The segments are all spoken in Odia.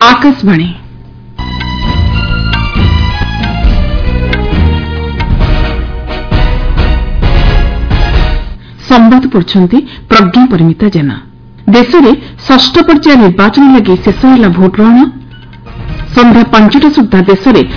आकाशवाणी संवाद पढ़ुछंती प्रज्ञा परिमिता जेना। देश में षष्ठ पर्याय निर्वाचन लगी शेष है भोट ग्रहण। संध्या 5टा सुधा देश में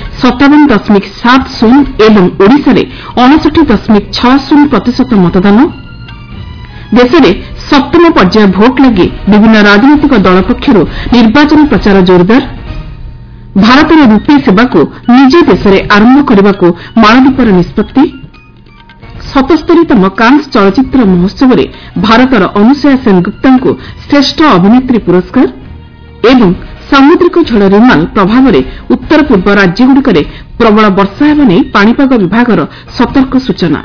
57.70 एवं ओडिशा रे 59.60% मतदान। देश में सप्तम पर्याय भोट लगी विभिन्न राजनीतिक दल पक्षर निर्वाचन प्रचार जोरदार। भारत में रूपे सेवा को निज देश में आरंभ करने को मालदीपर निष्पत्ति। 77तम कांस चलचित्र महोत्सव में भारतर अनुसया सेनगुप्ता को श्रेष्ठ अभिनेत्री पुरस्कार एवं सामुद्रिक झड़ रिमाल प्रभाव में उत्तर पूर्व राज्यगुड़िक प्रबल वर्षा हेबा नहीं पाणीपाग विभागर सतर्क सूचना।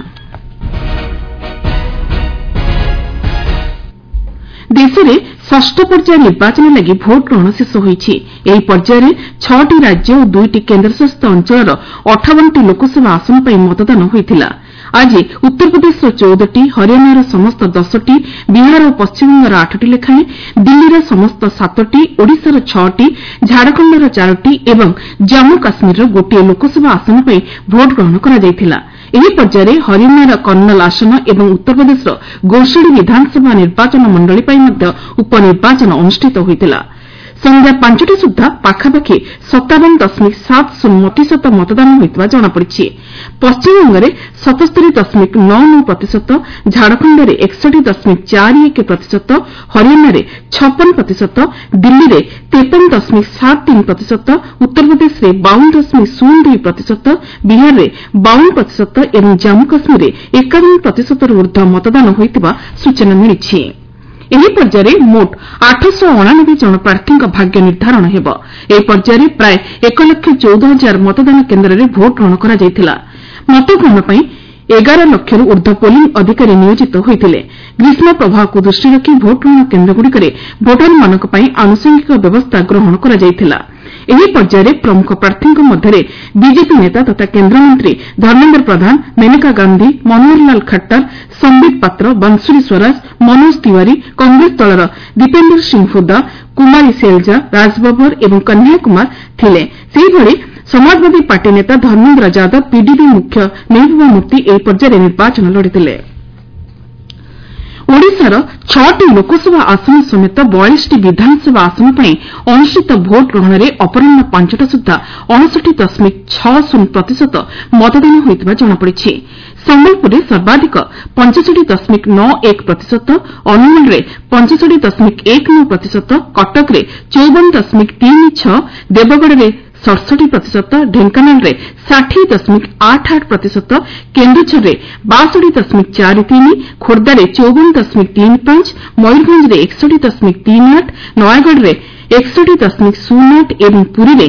देश में षष्ठ पर्याय निर्वाचन लगी भोट ग्रहण शेष होईछि। एही पर्याୟରେ 6टी राज्य और 2टी केन्द्रशासित अंचलर 58टी लोकसभा आसन पर मतदान होइथिला। आज उत्तर प्रदेश 14टी, हरियाणार समस्त 10टी, बिहार और पश्चिमबंगर 8टी लेखाएं, दिल्लीर समस्त 7टी, ओडिशार 6टी, झारखंडर 4टी एवं जम्मू काश्मीर गोटे लोकसभा आसन पर भोट ग्रहण करा जायथिला। ଏହି ପର୍ଯ୍ୟାୟରେ ହରିୟାଣାର କର୍ଣ୍ଣଲ ଆସନ ଏବଂ ଉତ୍ତର ପ୍ରଦେଶର ଗୋଷଡ଼ି ବିଧାନସଭା ନିର୍ବାଚନ ମଣ୍ଡଳୀ ପାଇଁ ମଧ୍ୟ ଉପନିର୍ବାଚନ ଅନୁଷ୍ଠିତ ହୋଇଥିଲା। संध्या 5टा सुधा पाखापाखि 57.70% मतदान होइतबा जଣାपड़िछि। पश्चिमबंगरे 77.99%, झारखंडरे 61.41%, हरियाणारे 56%, दिल्लीरे 53.73%, उत्तर प्रदेशरे 52.02%, बिहाररे 52% एवं जम्मू काश्मीररे 51% ऊर्ध्व मतदान होइतबा सूचना मिलिछि। ଏହି ପର୍ଯ୍ୟାୟରେ ମୋଟ 899 ଜଣ ପ୍ରାର୍ଥୀଙ୍କ ଭାଗ୍ୟ ନିର୍ଦ୍ଧାରଣ ହେବ। ଏହି ପର୍ଯ୍ୟାୟରେ ପ୍ରାୟ 1,14,000 ମତଦାନ କେନ୍ଦ୍ରରେ ଭୋଟ ଗ୍ରହଣ କରାଯାଇଥିଲା। ମତଗ୍ରହଣ ପାଇଁ 11 ଲକ୍ଷରୁ ଊର୍ଦ୍ଧ୍ୱ ପୋଲିଂ ଅଧିକାରୀ ନିୟୋଜିତ ହୋଇଥିଲେ। ଗ୍ରୀଷ୍ମ ପ୍ରବାହକୁ ଦୃଷ୍ଟିରେ ରଖି ଭୋଟ ଗ୍ରହଣ କେନ୍ଦ୍ରଗୁଡ଼ିକରେ ଭୋଟରମାନଙ୍କ ପାଇଁ ଆନୁଷଙ୍ଗିକ ବ୍ୟବସ୍ଥା ଗ୍ରହଣ କରାଯାଇଥିଲା। ଏହି ପର୍ଯ୍ୟାୟରେ ପ୍ରମୁଖ ପ୍ରାର୍ଥୀଙ୍କ ମଧ୍ୟରେ ବିଜେପି ନେତା ତଥା କେନ୍ଦ୍ରମନ୍ତ୍ରୀ ଧର୍ମେନ୍ଦ୍ର ପ୍ରଧାନ, ମେନକା ଗାନ୍ଧି, ମନୋହର ଲାଲ ଖଟ୍ଟର, ସମ୍ବିତ ପାତ୍ର, ବଂଶୁରୀ ସ୍ୱରାଜ, ମନୋଜ ତିୱାରୀ, କଂଗ୍ରେସ ଦଳର ଦୀପେନ୍ଦର ସିଂହ ହୁଦା, କୁମାରୀ ସେଲଜା, ରାଜ ବବ୍ବର ଏବଂ କହ୍ନୈୟା କୁମାର ଥିଲେ। ସେହିଭଳି ସମାଜବାଦୀ ପାର୍ଟି ନେତା ଧର୍ମେନ୍ଦ୍ର ଯାଦବ, ପିଡିପି ମୁଖ୍ୟ ମେହବୁବା ମୁଫ୍ତି ଏହି ପର୍ଯ୍ୟାୟରେ ନିର୍ବାଚନ ଲଢ଼ିଥିଲେ। ଓଡ଼ିଶାର 6ଟି ଲୋକସଭା ଆସନ ସମେତ 42ଟି ବିଧାନସଭା ଆସନ ପାଇଁ ଅନୁଷ୍ଠିତ ଭୋଟ ଗ୍ରହଣରେ ଅପରାହ୍ନ 5ଟା ସୁଦ୍ଧା 59.60% ମତଦାନ ହୋଇଥିବା ଜଣାପଡ଼ିଛି। ସମ୍ବଲପୁରରେ ସର୍ବାଧିକ 65.91%, ଅନୁଗୁଳରେ 65.19%, କଟକରେ 54.36%, ଦେବଗଡ଼ରେ 67%, ଢେଙ୍କାନାଳରେ 60.88%, କେନ୍ଦୁଝରରେ 62.43%, ଖୋର୍ଦ୍ଧାରେ 54.35%, ମୟୂରଭଞ୍ଜରେ 61.38%, ନୟାଗଡ଼ରେ 61.08% ଏବଂ ପୁରୀରେ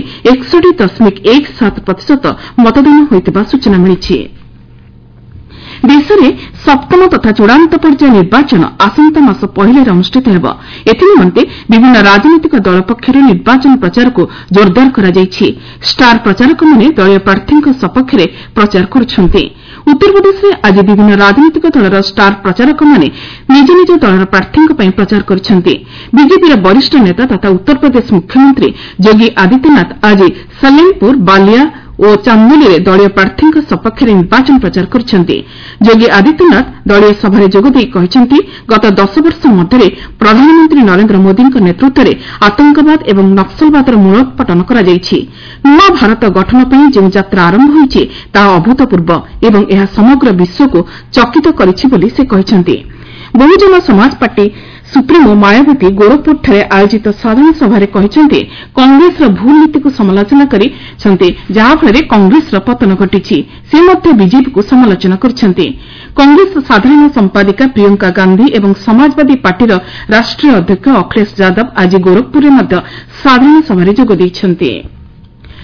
61.17% ମତଦାନ ହୋଇଥିବା ସୂଚନା ମିଳିଛି। ଦେଶରେ ସପ୍ତମ ତଥା ଚୂଡ଼ାନ୍ତ ପର୍ଯ୍ୟାୟ ନିର୍ବାଚନ ଆସନ୍ତା ମାସ ପହିଲାରେ ଅନୁଷ୍ଠିତ ହେବ। ଏଥିନିମନ୍ତେ ବିଭିନ୍ନ ରାଜନୈତିକ ଦଳ ପକ୍ଷରୁ ନିର୍ବାଚନ ପ୍ରଚାରକୁ ଜୋରଦାର କରାଯାଇଛି। ଷ୍ଟାର ପ୍ରଚାରକମାନେ ଦଳୀୟ ପ୍ରାର୍ଥୀଙ୍କ ସପକ୍ଷରେ ପ୍ରଚାର କରୁଛନ୍ତି। ଉତ୍ତରପ୍ରଦେଶରେ ଆଜି ବିଭିନ୍ନ ରାଜନୈତିକ ଦଳର ଷ୍ଟାର ପ୍ରଚାରକମାନେ ନିଜ ନିଜ ଦଳର ପ୍ରାର୍ଥୀଙ୍କ ପାଇଁ ପ୍ରଚାର କରିଛନ୍ତି। ବିଜେପିର ବରିଷ୍ଠ ନେତା ତଥା ଉତ୍ତରପ୍ରଦେଶ ମୁଖ୍ୟମନ୍ତ୍ରୀ ଯୋଗୀ ଆଦିତ୍ୟନାଥ ଆଜି ସଲେମପୁର, ବାଲିଆ ଓ ଚାନ୍ଦୋଲିରେ ଦଳୀୟ ପ୍ରାର୍ଥୀଙ୍କ ସପକ୍ଷରେ ନିର୍ବାଚନ ପ୍ରଚାର କରିଛନ୍ତି। ଯୋଗୀ ଆଦିତ୍ୟନାଥ ଦଳୀୟ ସଭାରେ ଯୋଗଦେଇ କହିଛନ୍ତି, ଗତ 10 ବର୍ଷ ମଧ୍ୟରେ ପ୍ରଧାନମନ୍ତ୍ରୀ ନରେନ୍ଦ୍ର ମୋଦିଙ୍କ ନେତୃତ୍ୱରେ ଆତଙ୍କବାଦ ଏବଂ ନକ୍ସଲବାଦର ମୂଳୋତ୍ପାଟନ କରାଯାଇଛି। ନୂଆ ଭାରତ ଗଠନ ପାଇଁ ଯେଉଁ ଯାତ୍ରା ଆରମ୍ଭ ହୋଇଛି ତାହା ଅଭୂତପୂର୍ବ ଏବଂ ଏହା ସମଗ୍ର ବିଶ୍ୱକୁ ଚକିତ କରିଛି ବୋଲି ସେ କହିଛନ୍ତି। ବହୁଜନ ସମାଜ ପାର୍ଟି ସୁପ୍ରିମୋ ମାୟାବତୀ ଗୋରଖପୁରଠାରେ ଆୟୋଜିତ ସାଧାରଣ ସଭାରେ କହିଛନ୍ତି, କଂଗ୍ରେସର ଭୁଲ ନୀତିକୁ ସମାଲୋଚନା କରିଛନ୍ତି, ଯାହାଫଳରେ କଂଗ୍ରେସର ପତନ ଘଟିଛି। ସେ ମଧ୍ୟ ବିଜେପିକୁ ସମାଲୋଚନା କରିଛନ୍ତି। କଂଗ୍ରେସ ସାଧାରଣ ସମ୍ପାଦିକା ପ୍ରିୟଙ୍କା ଗାନ୍ଧି ଏବଂ ସମାଜବାଦୀ ପାର୍ଟିର ରାଷ୍ଟ୍ରୀୟ ଅଧ୍ୟକ୍ଷ ଅଖିଳେଶ ଯାଦବ ଆଜି ଗୋରଖପୁରରେ ମଧ୍ୟ ସାଧାରଣ ସଭାରେ ଯୋଗ ଦେଇଛନ୍ତି।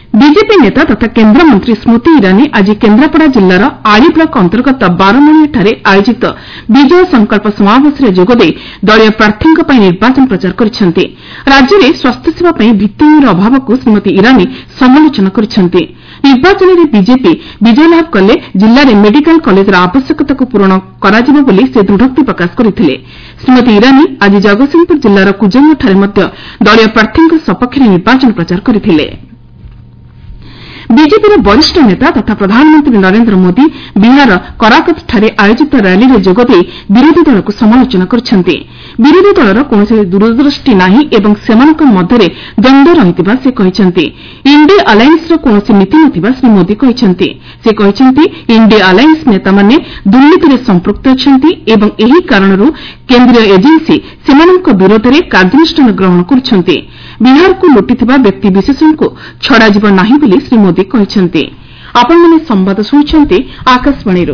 ବିଜେପି ନେତା ତଥା କେନ୍ଦ୍ରମନ୍ତ୍ରୀ ସ୍ମୃତି ଇରାନୀ ଆଜି କେନ୍ଦ୍ରାପଡ଼ା ଜିଲ୍ଲାର ଆଳି ବ୍ଲକ ଅନ୍ତର୍ଗତ ବାରମଣିଆଠାରେ ଆୟୋଜିତ ବିଜୟ ସଂକଳ୍ପ ସମାବେଶରେ ଯୋଗଦେଇ ଦଳୀୟ ପ୍ରାର୍ଥୀଙ୍କ ପାଇଁ ନିର୍ବାଚନ ପ୍ରଚାର କରିଛନ୍ତି। ରାଜ୍ୟରେ ସ୍ୱାସ୍ଥ୍ୟସେବା ପାଇଁ ଭିତ୍ତିଭୂମିର ଅଭାବକୁ ଶ୍ରୀମତୀ ଇରାନୀ ସମାଲୋଚନା କରିଛନ୍ତି। ନିର୍ବାଚନରେ ବିଜେପି ବିଜୟ ଲାଭ କଲେ ଜିଲ୍ଲାରେ ମେଡିକାଲ କଲେଜର ଆବଶ୍ୟକତାକୁ ପୂରଣ କରାଯିବ ବୋଲି ସେ ଦୃଢ଼ୋକ୍ତି ପ୍ରକାଶ କରିଥିଲେ। ଶ୍ରୀମତୀ ଇରାନୀ ଆଜି ଜଗତସିଂହପୁର ଜିଲ୍ଲାର କୁଜଙ୍ଗଠାରେ ମଧ୍ୟ ଦଳୀୟ ପ୍ରାର୍ଥୀଙ୍କ ସପକ୍ଷରେ ନିର୍ବାଚନ ପ୍ରଚାର କରିଥିଲେ। ବିଜେପିର ବରିଷ୍ଠ ନେତା ତଥା ପ୍ରଧାନମନ୍ତ୍ରୀ ନରେନ୍ଦ୍ର ମୋଦି ବିହାରର କରାକତ୍ଠାରେ ଆୟୋଜିତ ର୍ୟାଲିରେ ଯୋଗଦେଇ ବିରୋଧୀ ଦଳକୁ ସମାଲୋଚନା କରିଛନ୍ତି। ବିରୋଧୀ ଦଳର କୌଣସି ଦୂରଦୃଷ୍ଟି ନାହିଁ ଏବଂ ସେମାନଙ୍କ ମଧ୍ୟରେ ଦ୍ୱନ୍ଦ୍ୱ ରହିଥିବା ସେ କହିଛନ୍ତି। ଇଣ୍ଡିଆ ଆଲାଏନ୍ସର କୌଣସି ନୀତି ନଥିବା ଶ୍ରୀ ମୋଦି କହିଛନ୍ତି। ସେ କହିଛନ୍ତି ଇଣ୍ଡିଆ ଆଲାଏନ୍ସ ନେତାମାନେ ଦୁର୍ନୀତିରେ ସମ୍ପୃକ୍ତ ଅଛନ୍ତି ଏବଂ ଏହି କାରଣରୁ କେନ୍ଦ୍ରୀୟ ଏଜେନ୍ସି ସେମାନଙ୍କ ବିରୋଧରେ କାର୍ଯ୍ୟାନୁଷ୍ଠାନ ଗ୍ରହଣ କରୁଛନ୍ତି। ବିହାରକୁ ଲୁଟିଥିବା ବ୍ୟକ୍ତିବିଶେଷଙ୍କୁ ଛଡ଼ାଯିବ ନାହିଁ ବୋଲି ଶ୍ରୀ ମୋଦି କହିଛନ୍ତି। ଆପଣମାନେ ସମ୍ବାଦ ଶୁଣୁଛନ୍ତି ଆକାଶବାଣୀରୁ।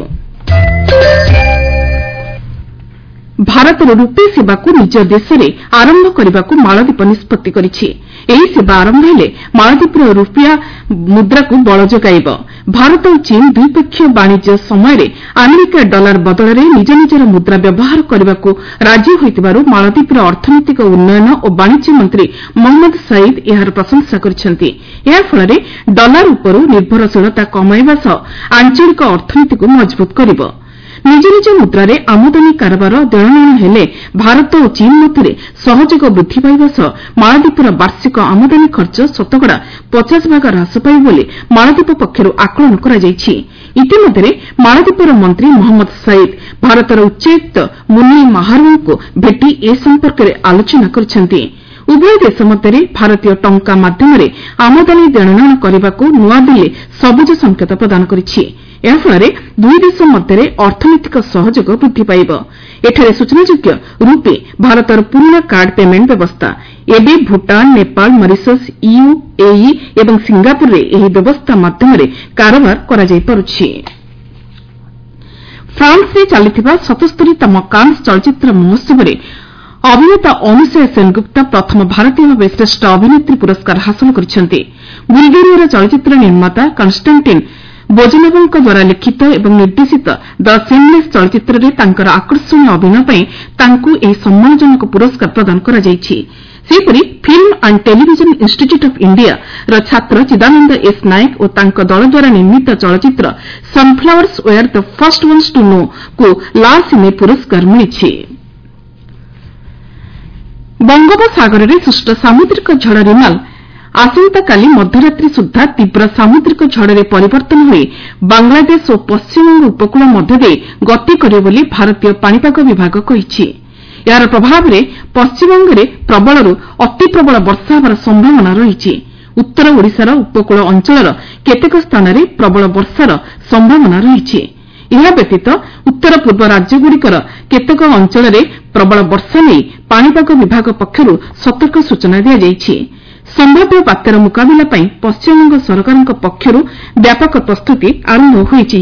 ଭାରତର ରୁପେ ସେବାକୁ ନିଜ ଦେଶରେ ଆରମ୍ଭ କରିବାକୁ ମାଳଦୀପ ନିଷ୍ପତ୍ତି କରିଛି। ଏହି ସେବା ଆରମ୍ଭ ହେଲେ ମାଳଦୀପର ରୁପିଆ ମୁଦ୍ରାକୁ ବଳ ଯୋଗାଇବ। ଭାରତ ଓ ଚୀନ୍ ଦ୍ୱିପକ୍ଷୀୟ ବାଣିଜ୍ୟ ସମୟରେ ଆମେରିକା ଡଲାର ବଦଳରେ ନିଜ ନିଜର ମୁଦ୍ରା ବ୍ୟବହାର କରିବାକୁ ରାଜି ହୋଇଥିବାରୁ ମାଳଦୀପର ଅର୍ଥନୈତିକ ଉନ୍ନୟନ ଓ ବାଣିଜ୍ୟ ମନ୍ତ୍ରୀ ମହମ୍ମଦ ସଇଦ୍ ଏହାର ପ୍ରଶଂସା କରିଛନ୍ତି। ଏହାଫଳରେ ଡଲାର ଉପରୁ ନିର୍ଭରଶୀଳତା କମାଇବା ସହ ଆଞ୍ଚଳିକ ଅର୍ଥନୀତିକୁ ମଜବୁତ କରିବ। ନିଜ ନିଜ ମୁଦ୍ରାରେ ଆମଦାନୀ କାରବାର ଦେଣନେଣ ହେଲେ ଭାରତ ଓ ଚୀନ୍ ମଧ୍ୟରେ ସହଯୋଗ ବୃଦ୍ଧି ପାଇବା ସହ ମାଳଦୀପର ବାର୍ଷିକ ଆମଦାନୀ ଖର୍ଚ୍ଚ ଶତକଡ଼ା 50 ଭାଗ ହ୍ରାସ ପାଇବ ବୋଲି ମାଳଦୀପ ପକ୍ଷରୁ ଆକଳନ କରାଯାଇଛି। ଇତିମଧ୍ୟରେ ମାଳଦୀପର ମନ୍ତ୍ରୀ ମହମ୍ମଦ ସଇଦ୍ ଭାରତର ଉଚ୍ଚାୟୁକ୍ତ ମୁନିଲ୍ ମାହାରୁଙ୍କୁ ଭେଟି ଏ ସମ୍ପର୍କରେ ଆଲୋଚନା କରିଛନ୍ତି। ଉଭୟ ଦେଶ ମଧ୍ୟରେ ଭାରତୀୟ ଟଙ୍କା ମାଧ୍ୟମରେ ଆମଦାନୀ ଦେଣନେଣ କରିବାକୁ ନୂଆଦିଲ୍ଲୀ ସବୁଜ ସଂକେତ ପ୍ରଦାନ କରିଛି। ଏହାଫଳରେ ଦୁଇ ଦେଶ ମଧ୍ୟରେ ଅର୍ଥନୈତିକ ସହଯୋଗ ବୃଦ୍ଧି ପାଇବ। ଏଠାରେ ସୂଚନାଯୋଗ୍ୟ ରୁପେ ଭାରତର ପୁରୁଣା କାର୍ଡ ପେମେଣ୍ଟ ବ୍ୟବସ୍ଥା। ଏବେ ଭୁଟାନ, ନେପାଳ, ମରିସସ୍, ୟୁଏଇ ଏବଂ ସିଙ୍ଗାପୁରରେ ଏହି ବ୍ୟବସ୍ଥା ମାଧ୍ୟମରେ କାରବାର କରାଯାଇପାରୁଛି। ଫ୍ରାନ୍ସରେ ଚାଲିଥିବା 77ତମ କାନ୍ସ ଚଳଚ୍ଚିତ୍ର ମହୋତ୍ସବରେ ଅଭିନେତା ଅନୁସୟା ସେନଗୁପ୍ତା ପ୍ରଥମ ଭାରତୀୟ ଭାବେ ଶ୍ରେଷ୍ଠ ଅଭିନେତ୍ରୀ ପୁରସ୍କାର ହାସଲ କରିଛନ୍ତି। ବୁଲଗେରିଆର ଚଳଚ୍ଚିତ୍ର ନିର୍ମାତା କନଷ୍ଟାଣ୍ଟିନ୍ ବୋଜନୋଭଙ୍କ ଦ୍ୱାରା ଲିଖିତ ଏବଂ ନିର୍ଦ୍ଦେଶିତ ଦ ସେମଲେସ୍ ଚଳଚ୍ଚିତ୍ରରେ ତାଙ୍କର ଆକର୍ଷଣୀୟ ଅଭିନୟ ପାଇଁ ତାଙ୍କୁ ଏହି ସମ୍ମାନଜନକ ପୁରସ୍କାର ପ୍ରଦାନ କରାଯାଇଛି। ସେହିପରି film and television institute of ଇଣ୍ଡିଆର ଛାତ୍ର ଚିଦାନନ୍ଦ ଏସ୍ ନାୟକ ଓ ତାଙ୍କ ଦଳ ଦ୍ୱାରା ନିର୍ମିତ ଚଳଚ୍ଚିତ୍ର sunflowers were the first ones to know କୁ ଲା ସିନେ ପୁରସ୍କାର ମିଳିଛି। ବଙ୍ଗୋପସାଗରରେ ସୃଷ୍ଟ ସାମୁଦ୍ରିକ ଝଡ଼ ରିମାଲ୍ ଆସନ୍ତାକାଲି ମଧ୍ୟରାତ୍ରି ସୁଦ୍ଧା ତୀବ୍ର ସାମୁଦ୍ରିକ ଝଡ଼ରେ ପରିବର୍ତ୍ତନ ହୋଇ ବାଂଲାଦେଶ ଓ ପଶ୍ଚିମବଙ୍ଗ ଉପକୂଳ ମଧ୍ୟ ଦେଇ ଗତି କରିବ ବୋଲି ଭାରତୀୟ ପାଣିପାଗ ବିଭାଗ କହିଛି। ଏହାର ପ୍ରଭାବରେ ପଶ୍ଚିମବଙ୍ଗରେ ପ୍ରବଳରୁ ଅତି ପ୍ରବଳ ବର୍ଷା ହେବାର ସମ୍ଭାବନା ରହିଛି। ଉତ୍ତର ଓଡ଼ିଶାର ଉପକୂଳ ଅଞ୍ଚଳର କେତେକ ସ୍ଥାନରେ ପ୍ରବଳ ବର୍ଷାର ସମ୍ଭାବନା ରହିଛି। ଏହା ବ୍ୟତୀତ ଉତ୍ତର ପୂର୍ବ ରାଜ୍ୟଗୁଡ଼ିକର କେତେକ ଅଞ୍ଚଳରେ ପ୍ରବଳ ବର୍ଷା ନେଇ ପାଣିପାଗ ବିଭାଗ ପକ୍ଷରୁ ସତର୍କ ସୂଚନା ଦିଆଯାଇଛି। ସମ୍ଭାବ୍ୟ ବାତ୍ୟାର ମୁକାବିଲା ପାଇଁ ପଶ୍ଚିମବଙ୍ଗ ସରକାରଙ୍କ ପକ୍ଷରୁ ବ୍ୟାପକ ପ୍ରସ୍ତୁତି ଆରମ୍ଭ ହୋଇଛି।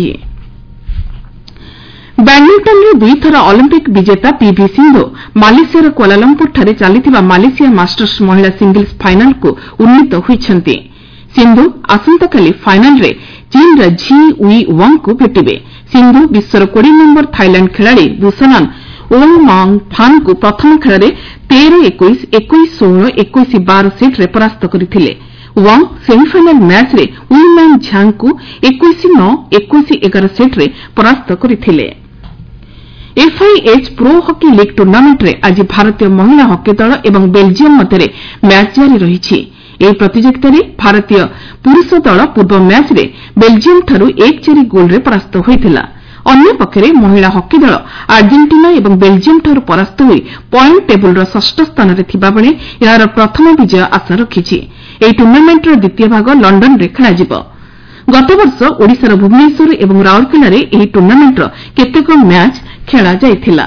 ବ୍ୟାଡମିଣ୍ଟନରେ ଦୁଇଥର ଅଲିମ୍ପିକ୍ ବିଜେତା ପିଭି ସିନ୍ଧୁ ମାଲେସିଆର କୁଆଲାଲମ୍ପୁରଠାରେ ଚାଲିଥିବା ମାଲେସିଆ ମାଷ୍ଟର୍ସ ମହିଳା ସିଙ୍ଗଲ୍ସ ଫାଇନାଲ୍କୁ ଉନ୍ନୀତ ହୋଇଛନ୍ତି। ସିନ୍ଧୁ ଆସନ୍ତାକାଲି ଫାଇନାଲ୍ରେ ଚୀନ୍ର ଝି ୱି ୱାଙ୍ଗ୍ଙ୍କୁ ଭେଟିବେ। ସିନ୍ଧୁ ବିଶ୍ୱର 20 ନମ୍ବର ଥାଇଲ୍ୟାଣ୍ଡ ଖେଳାଳି ବୁସାନାନ୍ ଓଙ୍ଗମାଙ୍ଗ୍ ଫାନ୍ଙ୍କୁ ପ୍ରଥମ ଖେଳରେ 13-21, 21-16, 21-12 ସେଟ୍ରେ ପରାସ୍ତ କରିଥିଲେ। ୱାଙ୍ଗ୍ ସେମିଫାଇନାଲ୍ ମ୍ୟାଚ୍ରେ ୱିମ୍ୟାନ୍ ଝାଙ୍ଗ୍ଙ୍କୁ 21-9, 21-11 ସେଟ୍ରେ ପରାସ୍ତ କରିଥିଲେ। ଏଫ୍ଆଇଏଚ୍ ପ୍ରୋ ହକି ଲିଗ୍ ଟୁର୍ଣ୍ଣାମେଣ୍ଟରେ ଆଜି ଭାରତୀୟ ମହିଳା ହକି ଦଳ ଏବଂ ବେଲ୍ଜିୟମ୍ ମଧ୍ୟରେ ମ୍ୟାଚ୍ ଜାରି ରହିଛି। ଏହି ପ୍ରତିଯୋଗିତାରେ ଭାରତୀୟ ପୁରୁଷ ଦଳ ପୂର୍ବ ମ୍ୟାଚ୍ରେ ବେଲ୍ଜିୟମ୍ଠାରୁ 1-4 ଗୋଲ୍ରେ ପରାସ୍ତ ହୋଇଥିଲା। ଅନ୍ୟପକ୍ଷରେ ମହିଳା ହକି ଦଳ ଆର୍ଜେଣ୍ଟିନା ଏବଂ ବେଲ୍ଜିୟମ୍ଠାରୁ ପରାସ୍ତ ହୋଇ ପଏଣ୍ଟ ଟେବୁଲ୍ର ଷଷ୍ଠ ସ୍ଥାନରେ ଥିବାବେଳେ ଏହାର ପ୍ରଥମ ବିଜୟ ଆଶା ରଖିଛି। ଏହି ଟୁର୍ଣ୍ଣାମେଣ୍ଟର ଦ୍ୱିତୀୟ ଭାଗ ଲଣ୍ଡନରେ ଖେଳାଯିବ। ଗତବର୍ଷ ଓଡ଼ିଶାର ଭୁବନେଶ୍ୱର ଏବଂ ରାଉରକେଲାରେ ଏହି ଟୁର୍ଣ୍ଣାମେଣ୍ଟର କେତେକ ମ୍ୟାଚ୍ ଖେଳାଯାଇଥିଲା।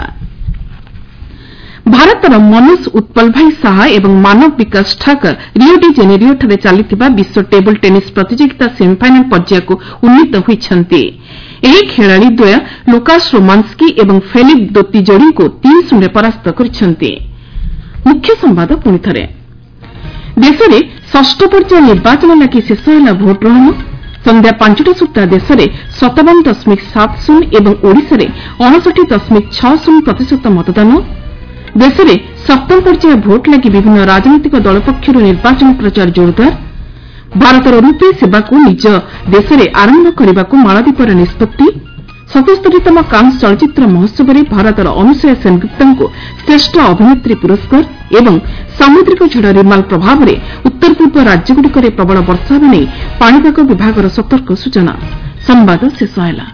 ଭାରତର ମନୋଜ ଉତ୍ପଲଭାଇ ଶାହା ଏବଂ ମାନବ ବିକାଶ ଠାକର ରିଓ ଡି ଜେନେରିଓଠାରେ ଚାଲିଥିବା ବିଶ୍ୱ ଟେବୁଲ୍ ଟେନିସ୍ ପ୍ରତିଯୋଗିତା ସେମିଫାଇନାଲ୍ ପର୍ଯ୍ୟାୟକୁ ଉନ୍ନୀତ ହୋଇଛନ୍ତି। ଏହି ଖେଳାଳି ଦ୍ୱୟ ଲୁକାସ୍ ରୋମାନ୍ସ୍କି ଏବଂ ଫେଲିପ୍ ଦୋତି ଯୋଡ଼ିଙ୍କୁ 3-0ରେ ପରାସ୍ତ କରିଛନ୍ତି। ମୁଖ୍ୟ ସମ୍ବାଦ ପୁଣିଥରେ ଦେଶରେ ଷଷ୍ଠ ପର୍ଯ୍ୟାୟ ନିର୍ବାଚନ ଲାଗି ଶେଷ ହେଲା ଭୋଟ୍ ଗ୍ରହଣ ସନ୍ଧ୍ୟା 5ଟା ସୁଦ୍ଧା ଦେଶରେ 57.70 ଏବଂ ଓଡ଼ିଶାରେ 59.60% ମତଦାନ ଦେଶରେ ସପ୍ତମ ପର୍ଯ୍ୟାୟ ଭୋଟ୍ ଲାଗି ବିଭିନ୍ନ ରାଜନୈତିକ ଦଳ ପକ୍ଷରୁ ନିର୍ବାଚନ ପ୍ରଚାର ଜୋରଦାର ଭାରତର ରୂପେ ସେବାକୁ ନିଜ ଦେଶରେ ଆରମ୍ଭ କରିବାକୁ ମାଳଦୀପର ନିଷ୍ପତ୍ତି 77ତମ କାନ୍ସ ଚଳଚ୍ଚିତ୍ର ମହୋତ୍ସବରେ ଭାରତର ଅନୁସୟା ସେନଗୁପ୍ତାଙ୍କୁ ଶ୍ରେଷ୍ଠ ଅଭିନେତ୍ରୀ ପୁରସ୍କାର ଏବଂ ସାମୁଦ୍ରିକ ଝଡ଼ ରିମାଲ ପ୍ରଭାବରେ ଉତ୍ତର ପୂର୍ବ ରାଜ୍ୟଗୁଡ଼ିକରେ ପ୍ରବଳ ବର୍ଷା ହେବା ନେଇ ପାଣିପାଗ ବିଭାଗର ସତର୍କ ସୂଚନା। ସମ୍ବାଦ ଶେଷ ହେଲା।